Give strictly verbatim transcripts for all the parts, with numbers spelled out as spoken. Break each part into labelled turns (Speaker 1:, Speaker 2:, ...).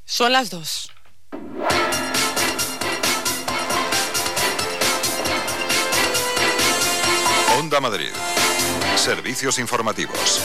Speaker 1: Son las dos.
Speaker 2: Onda Madrid. Servicios informativos.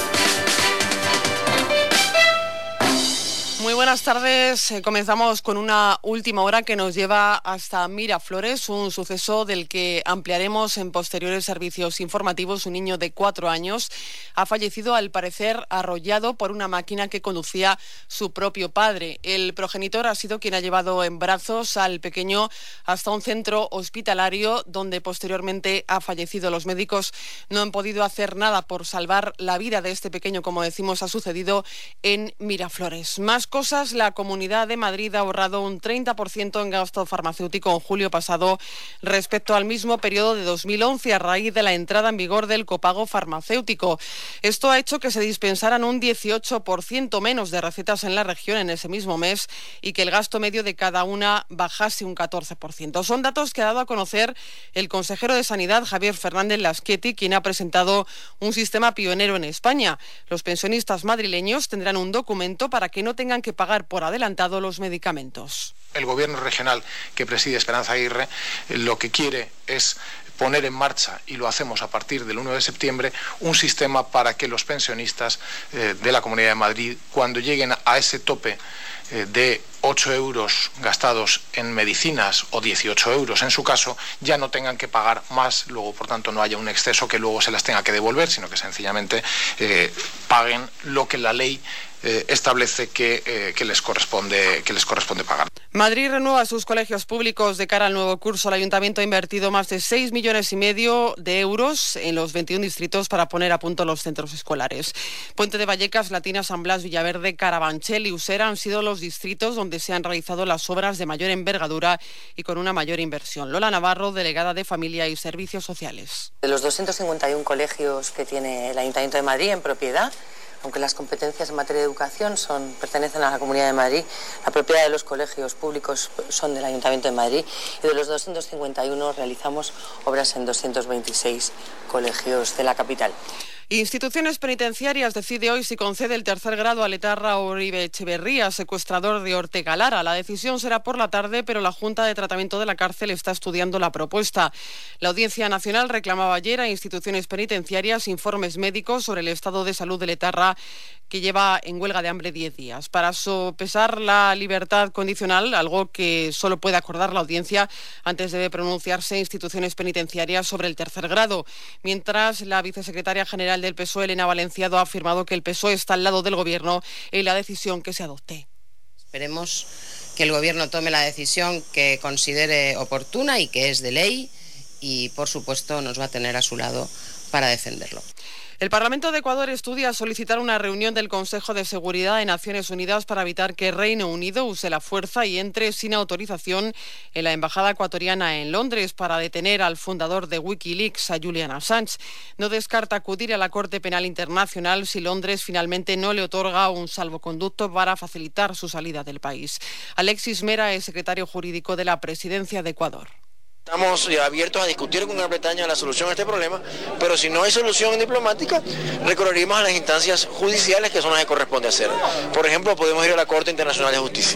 Speaker 1: Muy buenas tardes. Eh, comenzamos con una última hora que nos lleva hasta Miraflores, un suceso del que ampliaremos en posteriores servicios informativos. Un niño de cuatro años ha fallecido, al parecer arrollado por una máquina que conducía su propio padre. El progenitor ha sido quien ha llevado en brazos al pequeño hasta un centro hospitalario donde posteriormente ha fallecido. Los médicos no han podido hacer nada por salvar la vida de este pequeño, como decimos, ha sucedido en Miraflores. Más cosas, la Comunidad de Madrid ha ahorrado un treinta por ciento en gasto farmacéutico en julio pasado respecto al mismo periodo de dos mil once a raíz de la entrada en vigor del copago farmacéutico. Esto ha hecho que se dispensaran un dieciocho por ciento menos de recetas en la región en ese mismo mes y que el gasto medio de cada una bajase un catorce por ciento. Son datos que ha dado a conocer el consejero de Sanidad, Javier Fernández Lasqueti, quien ha presentado un sistema pionero en España. Los pensionistas madrileños tendrán un documento para que no tengan que pagar por adelantado los medicamentos.
Speaker 3: El gobierno regional que preside Esperanza Aguirre lo que quiere es poner en marcha, y lo hacemos a partir del uno de septiembre, un sistema para que los pensionistas eh, de la Comunidad de Madrid, cuando lleguen a ese tope eh, de ocho euros gastados en medicinas o dieciocho euros en su caso, ya no tengan que pagar más, luego por tanto no haya un exceso que luego se las tenga que devolver, sino que sencillamente eh, paguen lo que la ley Eh, establece que, eh, que les corresponde que les corresponde pagar.
Speaker 1: Madrid renueva sus colegios públicos de cara al nuevo curso. El Ayuntamiento ha invertido más de seis millones y medio de euros en los veintiún distritos para poner a punto los centros escolares. Puente de Vallecas, Latina, San Blas, Villaverde, Carabanchel y Usera han sido los distritos donde se han realizado las obras de mayor envergadura y con una mayor inversión. Lola Navarro, delegada de Familia y Servicios Sociales.
Speaker 4: De los doscientos cincuenta y uno colegios que tiene el Ayuntamiento de Madrid en propiedad, aunque las competencias en materia de educación son, pertenecen a la Comunidad de Madrid, la propiedad de los colegios públicos son del Ayuntamiento de Madrid, y de los doscientos cincuenta y uno realizamos obras en doscientos veintiséis colegios de la capital.
Speaker 1: Instituciones Penitenciarias decide hoy si concede el tercer grado al etarra Uribe Echeverría, secuestrador de Ortega Lara. La decisión será por la tarde, pero la Junta de Tratamiento de la Cárcel está estudiando la propuesta. La Audiencia Nacional reclamaba ayer a instituciones penitenciarias informes médicos sobre el estado de salud del etarra, que lleva en huelga de hambre diez días. Para sopesar la libertad condicional, algo que solo puede acordar la audiencia, antes debe pronunciarse instituciones penitenciarias sobre el tercer grado. Mientras, la vicesecretaria general del P S O E, Elena Valenciado, ha afirmado que el P S O E está al lado del Gobierno en la decisión que se adopte.
Speaker 5: Esperemos que el Gobierno tome la decisión que considere oportuna y que es de ley, y por supuesto nos va a tener a su lado para defenderlo.
Speaker 1: El Parlamento de Ecuador estudia solicitar una reunión del Consejo de Seguridad de Naciones Unidas para evitar que Reino Unido use la fuerza y entre sin autorización en la embajada ecuatoriana en Londres para detener al fundador de Wikileaks, a Julian Assange. No descarta acudir a la Corte Penal Internacional si Londres finalmente no le otorga un salvoconducto para facilitar su salida del país. Alexis Mera es secretario jurídico de la Presidencia de Ecuador.
Speaker 6: Estamos abiertos a discutir con Gran Bretaña la solución a este problema, pero si no hay solución diplomática, recurriremos a las instancias judiciales, que son las que corresponde hacer. Por ejemplo, podemos ir a la Corte Internacional de Justicia.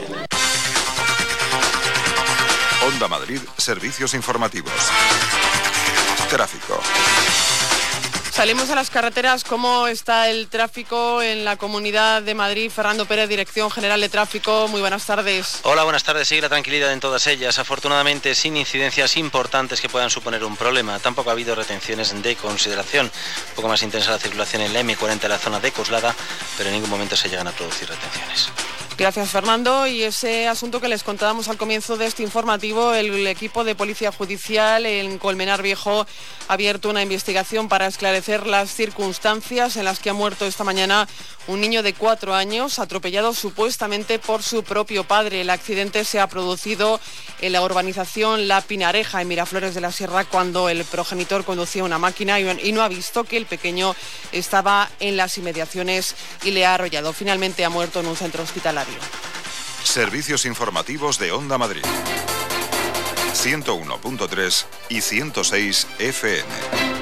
Speaker 2: Onda Madrid, servicios informativos. Tráfico.
Speaker 1: Salimos a las carreteras. ¿Cómo está el tráfico en la Comunidad de Madrid? Fernando Pérez, Dirección General de Tráfico. Muy buenas tardes.
Speaker 7: Hola, buenas tardes. Sigue la tranquilidad en todas ellas. Afortunadamente, sin incidencias importantes que puedan suponer un problema. Tampoco ha habido retenciones de consideración. Un poco más intensa la circulación en la eme cuarenta en la zona de Coslada, pero en ningún momento se llegan a producir retenciones.
Speaker 1: Gracias, Fernando. Y ese asunto que les contábamos al comienzo de este informativo, el equipo de Policía Judicial en Colmenar Viejo ha abierto una investigación para esclarecer las circunstancias en las que ha muerto esta mañana un niño de cuatro años atropellado supuestamente por su propio padre. El accidente se ha producido en la urbanización La Pinareja, en Miraflores de la Sierra, cuando el progenitor conducía una máquina y no ha visto que el pequeño estaba en las inmediaciones y le ha arrollado. Finalmente ha muerto en un centro hospitalario.
Speaker 2: Servicios informativos de Onda Madrid. ciento uno punto tres y ciento seis efe eme.